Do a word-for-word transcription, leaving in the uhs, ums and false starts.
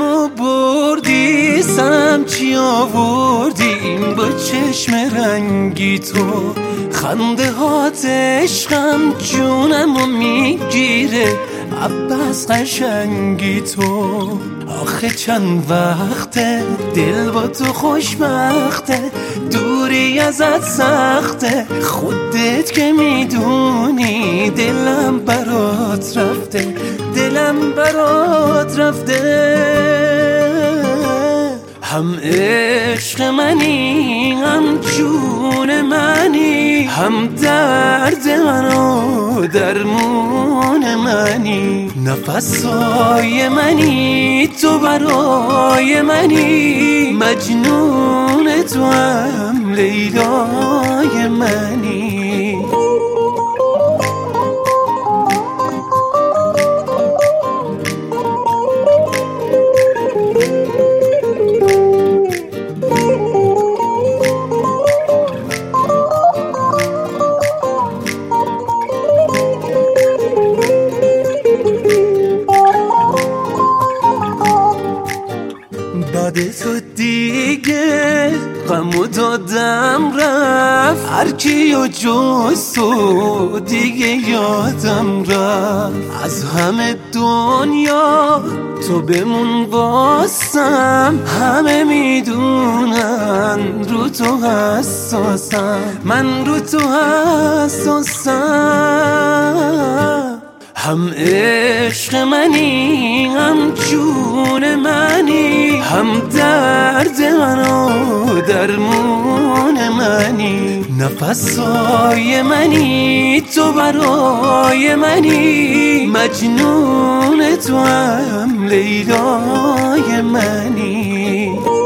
دلمو بردی، سرم چی آوردی این با چشم رنگی تو. خنده هات عشقم جونمو میگیره، عباس قشنگی تو. آخه چند وقته دل با تو خوشبخته، دوری ازت سخته، خودت که میدونی دلم برات رفته، دلم برات رفته. هم عشق منی هم جون منی، هم درد من و درمون منی، نفسای منی تو برای منی، مجنون تو هم لیلای منی. بعد تو دیگه غمو دادم رفت، هر کیو جز تو دیگه یادم رفت. از همه دنیا تو بمون واسم، همه میدونن رو تو حساسم، من رو تو حساسم. هم عشق منی هم جون منی، هم درد من و درمون منی، نفسای منی تو برای منی، مجنون تو هم لیلای منی.